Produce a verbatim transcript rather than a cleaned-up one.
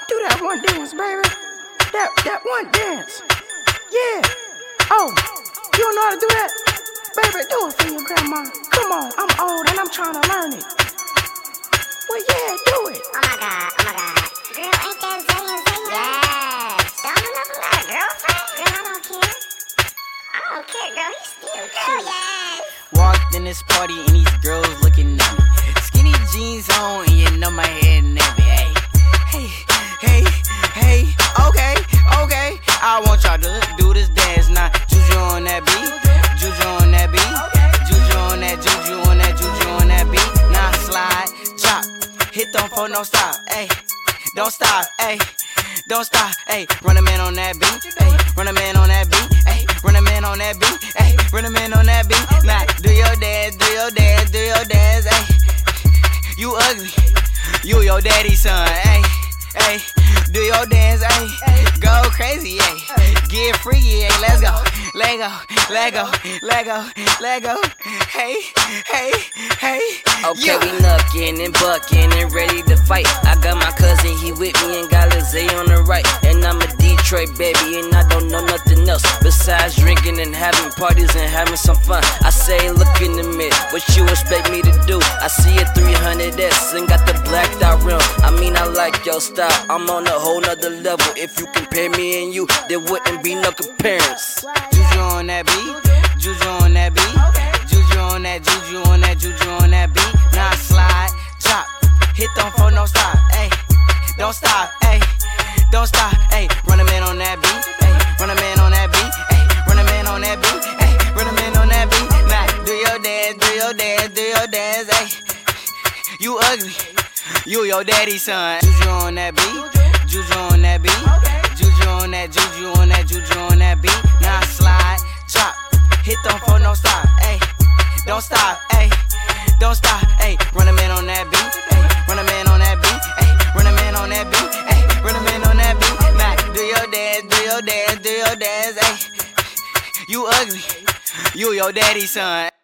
Do that one dance, baby. That that one dance. Yeah. Oh, you don't know how to do that? Baby, do it for your grandma. Come on, I'm old and I'm trying to learn it. Well, yeah, do it. Oh my God, oh my God. Girl, ain't that Zayn Zayn? Yes. Don't you never got a girlfriend? Girl, I don't care. I don't care, girl. He's still girl, yes. Walked in this party and these girls looking at me. Skinny jeans on and you know my head nappy. Hey, hey, hey, hey. Okay, okay. I want y'all to do this dance now. Juju on that beat, juju on that beat, juju on that, juju on that, juju on that beat. Now slide, chop, hit them for no stop. Hey, don't stop. Hey, don't stop. Hey, run a man on that beat. Hey, run a man on that beat. Hey, run a man on that beat. Hey, run a man on that beat. Now do your dance, do your dance, do your dance. Hey, you ugly, you your daddy's son. Hey, hey, do your dance. Hey, go crazy. Hey, get freaky. Hey, let's go, let go, let go, let go, let go. Hey, hey, hey. Okay, yeah. we knuckin' and buckin' and ready to fight. I got my cousin, he with me, and got Lizzie on the right. And I'm a Detroit baby, and I don't know nothing else besides drinking and having parties and having some fun. I say, look in the mirror, what you expect me to do? I see a three hundred S and got the blacked out rim. I mean, I like your style, I'm on a whole nother level. If you compare me and you, there wouldn't be no comparison. Juju on that beat, juju on that beat, juju on that, juju on that, juju on that beat. Now slide, chop, hit them for no stop. Hey, don't stop. Hey, don't stop. Hey, run a man on that beat. Hey, run a man on that beat. Hey, run a man on that beat. Hey, run a man on that beat. Now do your dance, do your dance, do your dance. Hey, you ugly, you your daddy's son. Juju on that beat, juju on that beat, juju on that, juju on that, juju on that beat. Now slide, chop, hit them for no stop. Hey, don't stop. Hey, don't stop. Hey, run a man on that beat. Hey, run a man on that beat. Hey, run a man on that beat. Hey, run a man on that beat. Now do your dance, do your dance, do your dance. Hey, you ugly, you your daddy's son.